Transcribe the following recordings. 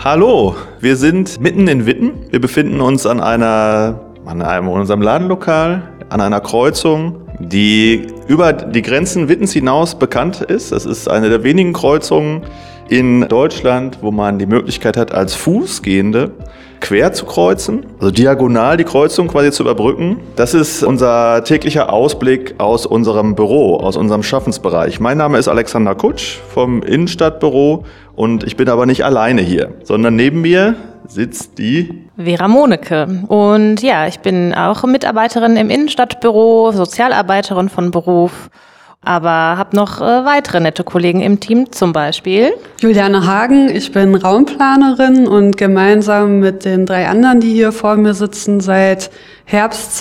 Hallo, wir sind mitten in Witten. Wir befinden uns an unserem Ladenlokal, an einer Kreuzung, die über die Grenzen Wittens hinaus bekannt ist. Das ist eine der wenigen Kreuzungen in Deutschland, wo man die Möglichkeit hat, als Fußgehende quer zu kreuzen, also diagonal die Kreuzung quasi zu überbrücken. Das ist unser täglicher Ausblick aus unserem Büro, aus unserem Schaffensbereich. Mein Name ist Alexander Kutsch vom Innenstadtbüro und ich bin aber nicht alleine hier, sondern neben mir sitzt die Vera Moneke. Und ja, ich bin auch Mitarbeiterin im Innenstadtbüro, Sozialarbeiterin von Beruf, aber habe noch weitere nette Kollegen im Team, zum Beispiel Juliane Hagen, ich bin Raumplanerin und gemeinsam mit den 3 anderen, die hier vor mir sitzen, seit Herbst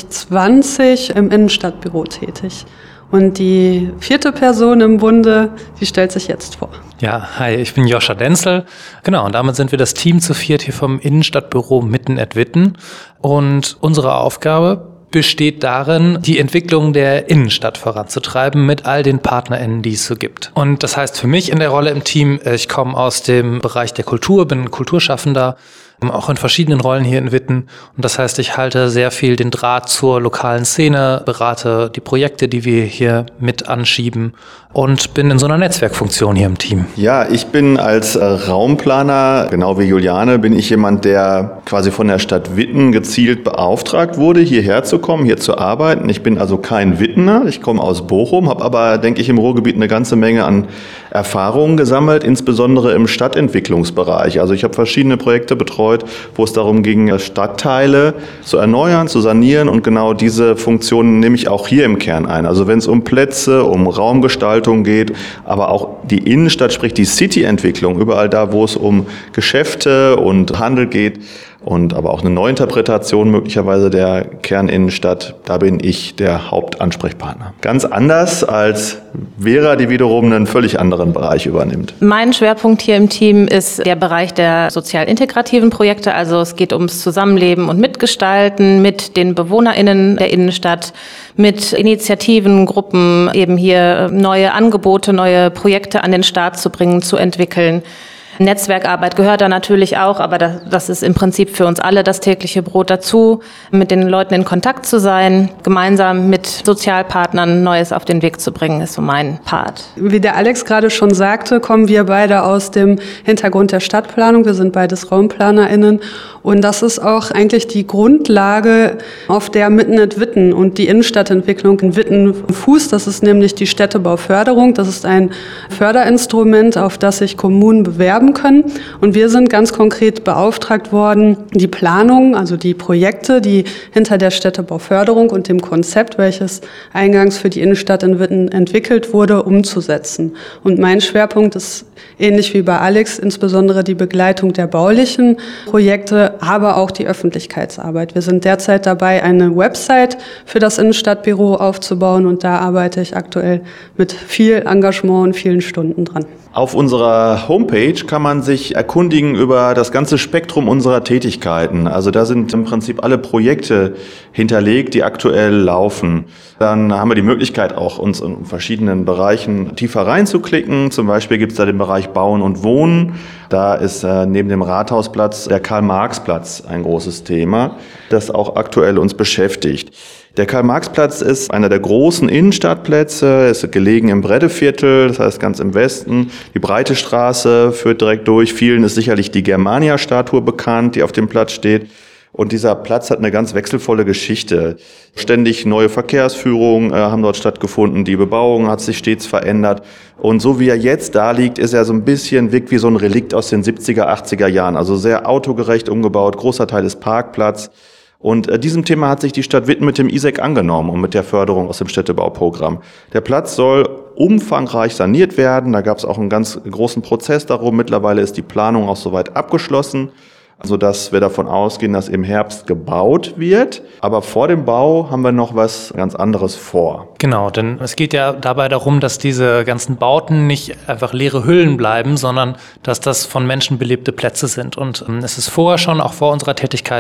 2020 im Innenstadtbüro tätig. Und die 4. Person im Bunde, die stellt sich jetzt vor. Ja, hi, ich bin Joscha Denzel. Genau, und damit sind wir das Team zu 4 hier vom Innenstadtbüro mitten at Witten. Und unsere Aufgabe besteht darin, die Entwicklung der Innenstadt voranzutreiben mit all den PartnerInnen, die es so gibt. Und das heißt für mich in der Rolle im Team, ich komme aus dem Bereich der Kultur, bin Kulturschaffender, auch in verschiedenen Rollen hier in Witten. Und das heißt, ich halte sehr viel den Draht zur lokalen Szene, berate die Projekte, die wir hier mit anschieben und bin in so einer Netzwerkfunktion hier im Team. Ja, ich bin als Raumplaner, genau wie Juliane, bin ich jemand, der quasi von der Stadt Witten gezielt beauftragt wurde, hierher zu kommen, hier zu arbeiten. Ich bin also kein Wittener, ich komme aus Bochum, habe aber, denke ich, im Ruhrgebiet eine ganze Menge an Erfahrungen gesammelt, insbesondere im Stadtentwicklungsbereich. Also ich habe verschiedene Projekte betreut, wo es darum ging, Stadtteile zu erneuern, zu sanieren und genau diese Funktionen nehme ich auch hier im Kern ein. Also wenn es um Plätze, um Raumgestaltung geht, aber auch die Innenstadt, sprich die City-Entwicklung, überall da, wo es um Geschäfte und Handel geht und aber auch eine Neuinterpretation möglicherweise der Kerninnenstadt, da bin ich der Hauptansprechpartner. Ganz anders als Vera, die wiederum einen völlig anderen Bereich übernimmt. Mein Schwerpunkt hier im Team ist der Bereich der sozial integrativen Projekte. Also es geht ums Zusammenleben und Mitgestalten mit den BewohnerInnen der Innenstadt, mit Initiativen, Gruppen, eben hier neue Angebote, neue Projekte an den Start zu bringen, zu entwickeln. Netzwerkarbeit gehört da natürlich auch, aber das ist im Prinzip für uns alle das tägliche Brot dazu, mit den Leuten in Kontakt zu sein, gemeinsam mit Sozialpartnern Neues auf den Weg zu bringen, ist so mein Part. Wie der Alex gerade schon sagte, kommen wir beide aus dem Hintergrund der Stadtplanung. Wir sind beides RaumplanerInnen und das ist auch eigentlich die Grundlage, auf der mitten at Witten und die Innenstadtentwicklung in Witten fußt. Das ist nämlich die Städtebauförderung. Das ist ein Förderinstrument, auf das sich Kommunen bewerben können. Und wir sind ganz konkret beauftragt worden, die Planung, also die Projekte, die hinter der Städtebauförderung und dem Konzept, welches eingangs für die Innenstadt in Witten entwickelt wurde, umzusetzen. Und mein Schwerpunkt ist ähnlich wie bei Alex, insbesondere die Begleitung der baulichen Projekte, aber auch die Öffentlichkeitsarbeit. Wir sind derzeit dabei, eine Website für das Innenstadtbüro aufzubauen und da arbeite ich aktuell mit viel Engagement und vielen Stunden dran. Auf unserer Homepage kann man sich erkundigen über das ganze Spektrum unserer Tätigkeiten. Also da sind im Prinzip alle Projekte hinterlegt, die aktuell laufen. Dann haben wir die Möglichkeit, auch uns in verschiedenen Bereichen tiefer reinzuklicken. Zum Beispiel gibt es da den Bereich Bauen und Wohnen. Da ist neben dem Rathausplatz der Karl-Marx-Platz ein großes Thema, das auch aktuell uns beschäftigt. Der Karl-Marx-Platz ist einer der großen Innenstadtplätze, ist gelegen im Breddeviertel, das heißt ganz im Westen. Die Breite Straße führt direkt durch. Vielen ist sicherlich die Germania-Statue bekannt, die auf dem Platz steht. Und dieser Platz hat eine ganz wechselvolle Geschichte. Ständig neue Verkehrsführungen haben dort stattgefunden, die Bebauung hat sich stets verändert. Und so wie er jetzt da liegt, ist er so ein bisschen, wirkt wie so ein Relikt aus den 70er, 80er Jahren. Also sehr autogerecht umgebaut, großer Teil ist Parkplatz. Und diesem Thema hat sich die Stadt Witten mit dem ISEC angenommen und mit der Förderung aus dem Städtebauprogramm. Der Platz soll umfangreich saniert werden. Da gab es auch einen ganz großen Prozess darum. Mittlerweile ist die Planung auch soweit abgeschlossen, sodass wir davon ausgehen, dass im Herbst gebaut wird. Aber vor dem Bau haben wir noch was ganz anderes vor. Genau, denn es geht ja dabei darum, dass diese ganzen Bauten nicht einfach leere Hüllen bleiben, sondern dass das von Menschen belebte Plätze sind. Und es ist vorher schon, auch vor unserer Tätigkeit,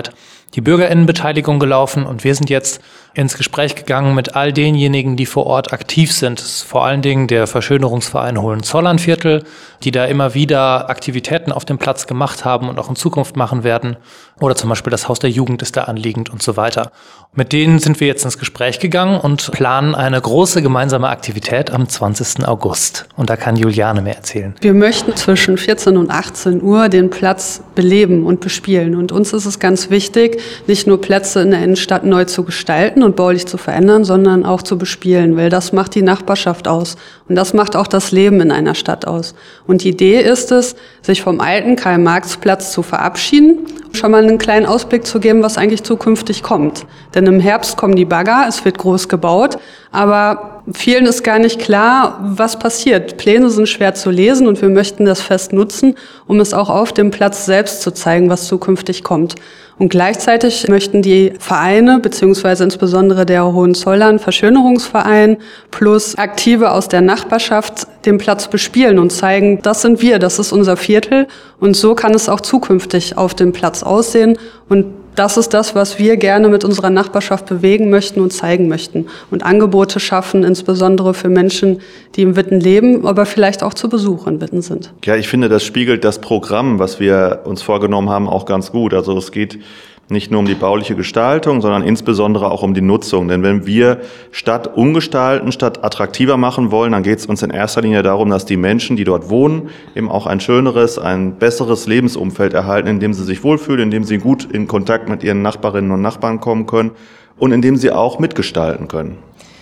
die BürgerInnenbeteiligung gelaufen und wir sind jetzt ins Gespräch gegangen mit all denjenigen, die vor Ort aktiv sind. Das ist vor allen Dingen der Verschönerungsverein Hohenzollernviertel, die da immer wieder Aktivitäten auf dem Platz gemacht haben und auch in Zukunft machen werden. Oder zum Beispiel das Haus der Jugend ist da anliegend und so weiter. Mit denen sind wir jetzt ins Gespräch gegangen und planen eine große gemeinsame Aktivität am 20. August. Und da kann Juliane mehr erzählen. Wir möchten zwischen 14 und 18 Uhr den Platz beleben und bespielen. Und uns ist es ganz wichtig, nicht nur Plätze in der Innenstadt neu zu gestalten und baulich zu verändern, sondern auch zu bespielen, weil das macht die Nachbarschaft aus. Und das macht auch das Leben in einer Stadt aus. Und die Idee ist es, sich vom alten Karl-Marx-Platz zu verabschieden, schon mal einen kleinen Ausblick zu geben, was eigentlich zukünftig kommt. Denn im Herbst kommen die Bagger, es wird groß gebaut, aber vielen ist gar nicht klar, was passiert. Pläne sind schwer zu lesen und wir möchten das Fest nutzen, um es auch auf dem Platz selbst zu zeigen, was zukünftig kommt. Und gleichzeitig möchten die Vereine, beziehungsweise insbesondere der Hohenzollern Verschönerungsverein plus Aktive aus der Nachbarschaft den Platz bespielen und zeigen, das sind wir, das ist unser Viertel und so kann es auch zukünftig auf dem Platz aussehen und das ist das, was wir gerne mit unserer Nachbarschaft bewegen möchten und zeigen möchten und Angebote schaffen, insbesondere für Menschen, die in Witten leben, aber vielleicht auch zu Besuch in Witten sind. Ja, ich finde, das spiegelt das Programm, was wir uns vorgenommen haben, auch ganz gut. Also es geht nicht nur um die bauliche Gestaltung, sondern insbesondere auch um die Nutzung. Denn wenn wir Stadt umgestalten, Stadt attraktiver machen wollen, dann geht es uns in erster Linie darum, dass die Menschen, die dort wohnen, eben auch ein schöneres, ein besseres Lebensumfeld erhalten, in dem sie sich wohlfühlen, in dem sie gut in Kontakt mit ihren Nachbarinnen und Nachbarn kommen können und in dem sie auch mitgestalten können.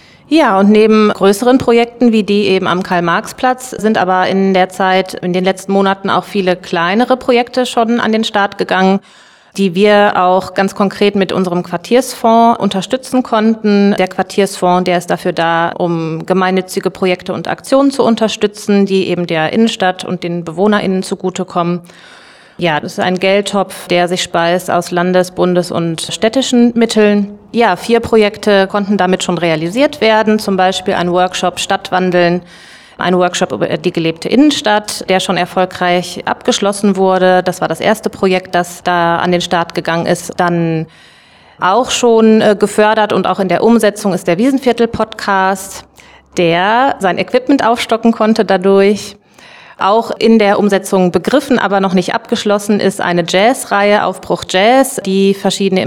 Ja, und neben größeren Projekten wie die eben am Karl-Marx-Platz sind aber in der Zeit, in den letzten Monaten auch viele kleinere Projekte schon an den Start gegangen, die wir auch ganz konkret mit unserem Quartiersfonds unterstützen konnten. Der Quartiersfonds, der ist dafür da, um gemeinnützige Projekte und Aktionen zu unterstützen, die eben der Innenstadt und den BewohnerInnen zugutekommen. Ja, das ist ein Geldtopf, der sich speist aus Landes-, Bundes- und städtischen Mitteln. Ja, 4 Projekte konnten damit schon realisiert werden, zum Beispiel ein Workshop Stadtwandeln, ein Workshop über die gelebte Innenstadt, der schon erfolgreich abgeschlossen wurde. Das war das erste Projekt, das da an den Start gegangen ist. Dann auch schon gefördert und auch in der Umsetzung ist der Wiesenviertel-Podcast, der sein Equipment aufstocken konnte dadurch. Auch in der Umsetzung begriffen, aber noch nicht abgeschlossen ist eine Jazzreihe Aufbruch Jazz, die verschiedene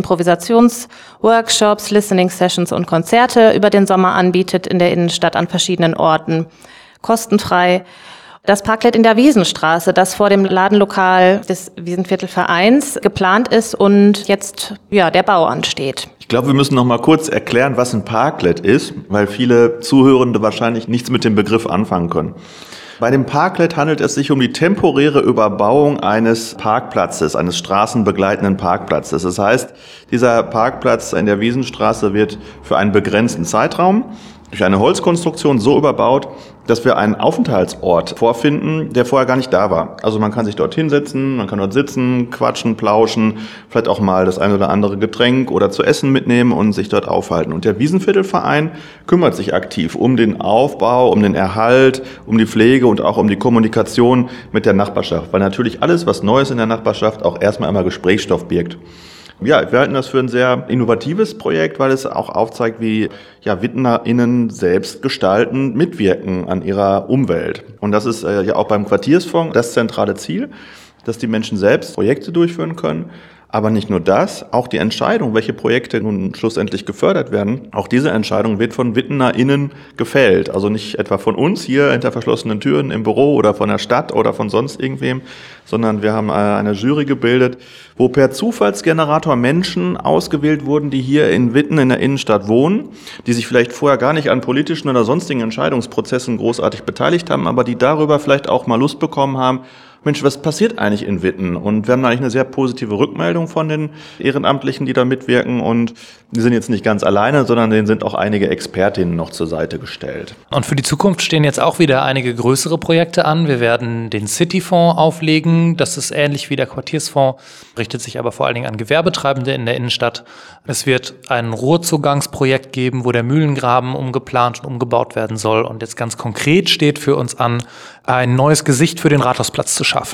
Improvisationsworkshops, Listening-Sessions und Konzerte über den Sommer anbietet in der Innenstadt an verschiedenen Orten. Kostenfrei. Das Parklet in der Wiesenstraße, das vor dem Ladenlokal des Wiesenviertelvereins geplant ist und jetzt der Bau ansteht. Ich glaube, wir müssen noch mal kurz erklären, was ein Parklet ist, weil viele Zuhörende wahrscheinlich nichts mit dem Begriff anfangen können. Bei dem Parklet handelt es sich um die temporäre Überbauung eines Parkplatzes, eines straßenbegleitenden Parkplatzes. Das heißt, dieser Parkplatz in der Wiesenstraße wird für einen begrenzten Zeitraum durch eine Holzkonstruktion so überbaut, dass wir einen Aufenthaltsort vorfinden, der vorher gar nicht da war. Also man kann sich dort hinsetzen, man kann dort sitzen, quatschen, plauschen, vielleicht auch mal das ein oder andere Getränk oder zu essen mitnehmen und sich dort aufhalten. Und der Wiesenviertelverein kümmert sich aktiv um den Aufbau, um den Erhalt, um die Pflege und auch um die Kommunikation mit der Nachbarschaft. Weil natürlich alles, was neu ist in der Nachbarschaft, auch erstmal immer Gesprächsstoff birgt. Ja, wir halten das für ein sehr innovatives Projekt, weil es auch aufzeigt, wie WittenerInnen selbst gestalten, mitwirken an ihrer Umwelt. Und das ist ja auch beim Quartiersfonds das zentrale Ziel, dass die Menschen selbst Projekte durchführen können. Aber nicht nur das, auch die Entscheidung, welche Projekte nun schlussendlich gefördert werden, auch diese Entscheidung wird von WittenerInnen gefällt. Also nicht etwa von uns hier hinter verschlossenen Türen im Büro oder von der Stadt oder von sonst irgendwem, sondern wir haben eine Jury gebildet, wo per Zufallsgenerator Menschen ausgewählt wurden, die hier in Witten in der Innenstadt wohnen, die sich vielleicht vorher gar nicht an politischen oder sonstigen Entscheidungsprozessen großartig beteiligt haben, aber die darüber vielleicht auch mal Lust bekommen haben, Mensch, was passiert eigentlich in Witten? Und wir haben eigentlich eine sehr positive Rückmeldung von den Ehrenamtlichen, die da mitwirken. Und die sind jetzt nicht ganz alleine, sondern denen sind auch einige Expertinnen noch zur Seite gestellt. Und für die Zukunft stehen jetzt auch wieder einige größere Projekte an. Wir werden den Cityfonds auflegen. Das ist ähnlich wie der Quartiersfonds, richtet sich aber vor allen Dingen an Gewerbetreibende in der Innenstadt. Es wird ein Ruhrzugangsprojekt geben, wo der Mühlengraben umgeplant und umgebaut werden soll. Und jetzt ganz konkret steht für uns an, ein neues Gesicht für den Rathausplatz zu schaffen.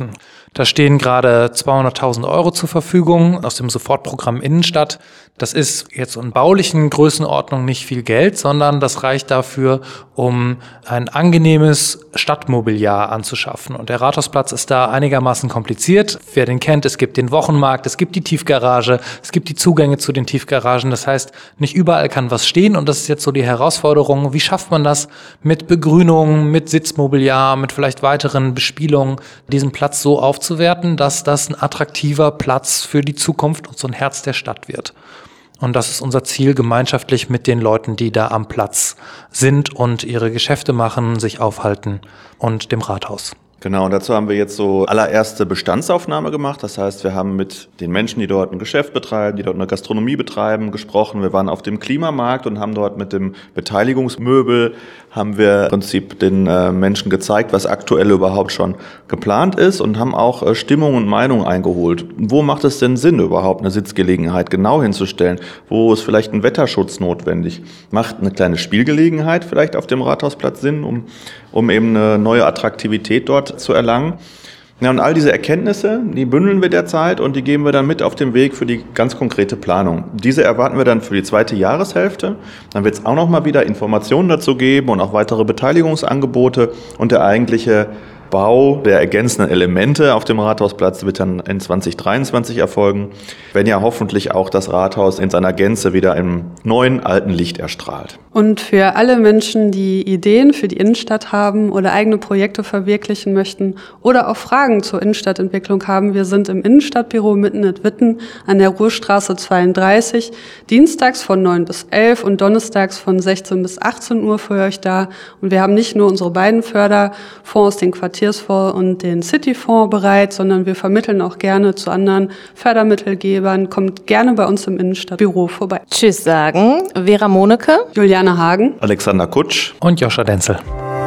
Da stehen gerade 200.000 € zur Verfügung aus dem Sofortprogramm Innenstadt. Das ist jetzt in baulichen Größenordnung nicht viel Geld, sondern das reicht dafür, um ein angenehmes Stadtmobiliar anzuschaffen. Und der Rathausplatz ist da einigermaßen kompliziert. Wer den kennt, es gibt den Wochenmarkt, es gibt die Tiefgarage, es gibt die Zugänge zu den Tiefgaragen. Das heißt, nicht überall kann was stehen. Und das ist jetzt so die Herausforderung, wie schafft man das mit Begrünung, mit Sitzmobiliar, mit vielleicht weiteren Bespielungen, diesen Platz so aufzuwerten, dass das ein attraktiver Platz für die Zukunft und so ein Herz der Stadt wird. Und das ist unser Ziel, gemeinschaftlich mit den Leuten, die da am Platz sind und ihre Geschäfte machen, sich aufhalten und dem Rathaus. Genau, und dazu haben wir jetzt so allererste Bestandsaufnahme gemacht. Das heißt, wir haben mit den Menschen, die dort ein Geschäft betreiben, die dort eine Gastronomie betreiben, gesprochen. Wir waren auf dem Klimamarkt und haben dort mit dem Beteiligungsmöbel, haben wir im Prinzip den Menschen gezeigt, was aktuell überhaupt schon geplant ist und haben auch Stimmung und Meinung eingeholt. Wo macht es denn Sinn, überhaupt eine Sitzgelegenheit genau hinzustellen? Wo ist vielleicht ein Wetterschutz notwendig? Macht eine kleine Spielgelegenheit vielleicht auf dem Rathausplatz Sinn, um eben eine neue Attraktivität dort zu erlangen. Ja, und all diese Erkenntnisse, die bündeln wir derzeit und die geben wir dann mit auf den Weg für die ganz konkrete Planung. Diese erwarten wir dann für die zweite Jahreshälfte. Dann wird es auch noch mal wieder Informationen dazu geben und auch weitere Beteiligungsangebote und der eigentliche Bau der ergänzenden Elemente auf dem Rathausplatz wird dann in 2023 erfolgen, wenn ja hoffentlich auch das Rathaus in seiner Gänze wieder im neuen, alten Licht erstrahlt. Und für alle Menschen, die Ideen für die Innenstadt haben oder eigene Projekte verwirklichen möchten oder auch Fragen zur Innenstadtentwicklung haben, wir sind im Innenstadtbüro Mitten-Nidwitten an der Ruhrstraße 32, dienstags von 9 bis 11 und donnerstags von 16 bis 18 Uhr für euch da. Und wir haben nicht nur unsere beiden Förderfonds, den Quartiersfonds und den Cityfonds bereit, sondern wir vermitteln auch gerne zu anderen Fördermittelgebern. Kommt gerne bei uns im Innenstadtbüro vorbei. Tschüss sagen Vera Moneke, Juliane Hagen, Alexander Kutsch und Joscha Denzel.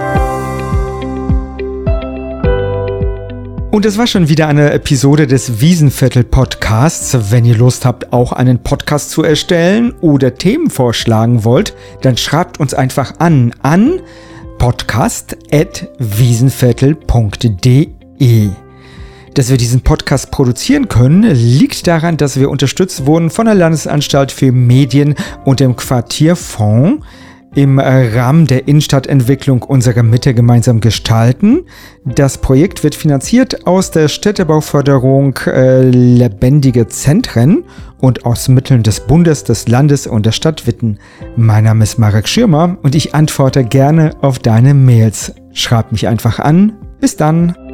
Und es war schon wieder eine Episode des Wiesenviertel-Podcasts. Wenn ihr Lust habt, auch einen Podcast zu erstellen oder Themen vorschlagen wollt, dann schreibt uns einfach an podcast@wiesenviertel.de. Dass wir diesen Podcast produzieren können, liegt daran, dass wir unterstützt wurden von der Landesanstalt für Medien und dem Quartierfonds im Rahmen der Innenstadtentwicklung unserer Mitte gemeinsam gestalten. Das Projekt wird finanziert aus der Städtebauförderung Lebendige Zentren und aus Mitteln des Bundes, des Landes und der Stadt Witten. Mein Name ist Marek Schirmer und ich antworte gerne auf deine Mails. Schreib mich einfach an. Bis dann.